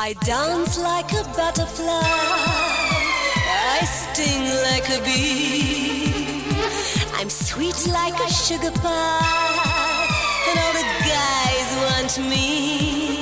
I dance like a butterfly, I sting like a bee. I'm sweet like a sugar pie, and all the guys want me.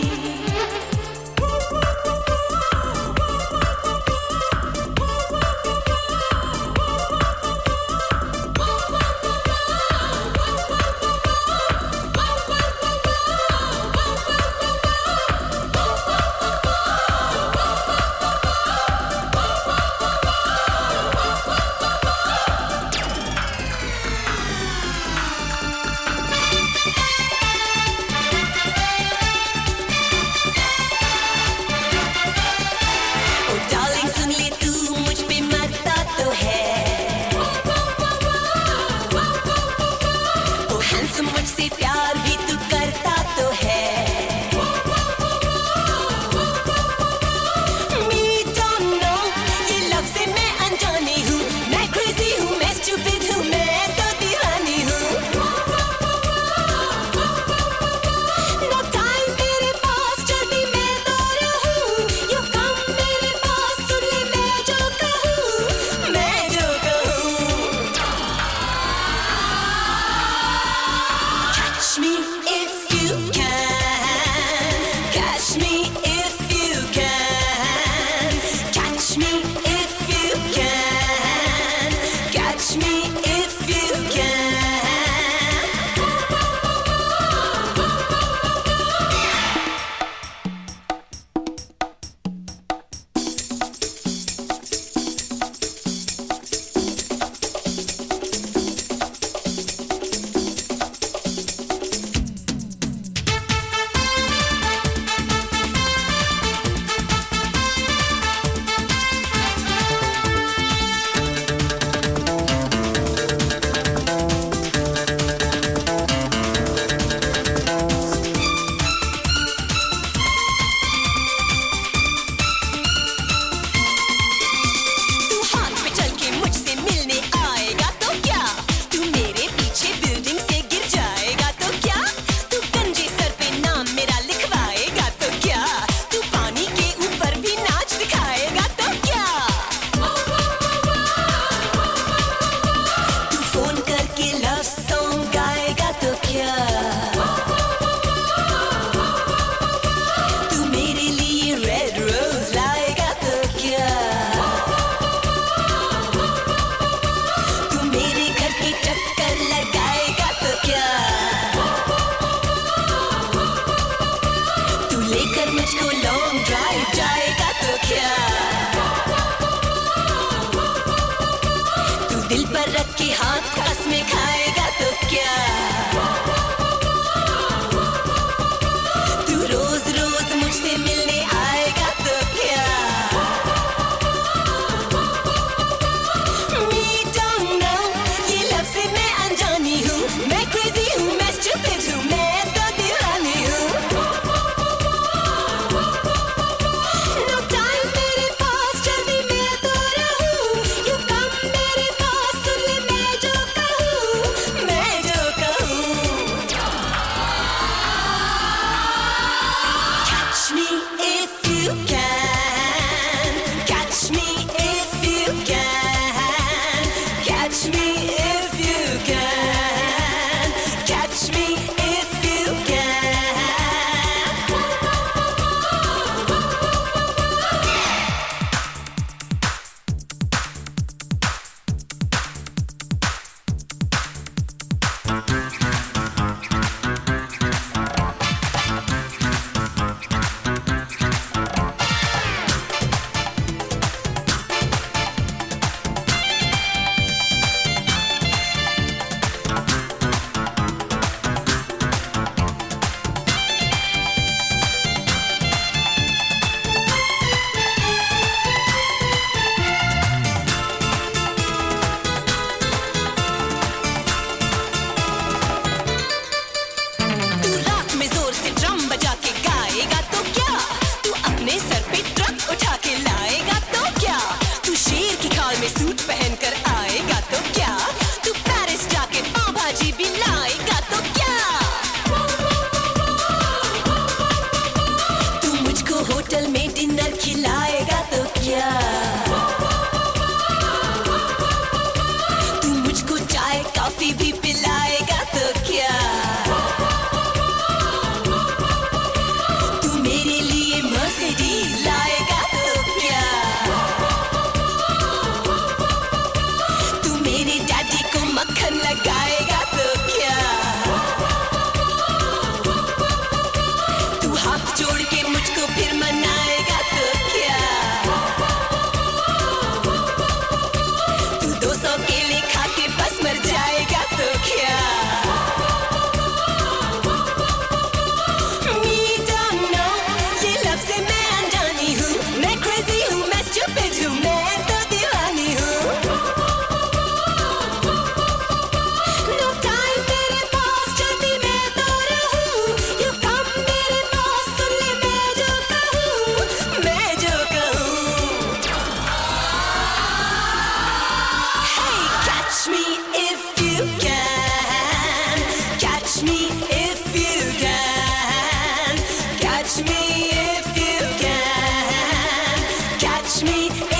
क्या? तू मुझको चाय coffee भी पिलाएगा तो क्या? तू मेरे लिए मर्सिडीज लाएगा तो क्या? तू मेरे डैडी को मक्खन लगाएगा तो क्या? तू हाथ जोड़ के मुझको फिर मनाएगा तो क्या? तू 200 केले खा के बस मर जाएगा तो क्या? We don't know, ये love से मैं अनजानी हूँ, मैं crazy हूँ, मैं stupid हूँ, मैं तो दीवानी हूँ। No time तेरे पास, जल्दी मैं तो रहूँ, you come मेरे पास, सुन ले मैं जो कहूँ, मैं जो कहूँ। Hey, catch me if you can, catch me if you can, catch me if you can, catch me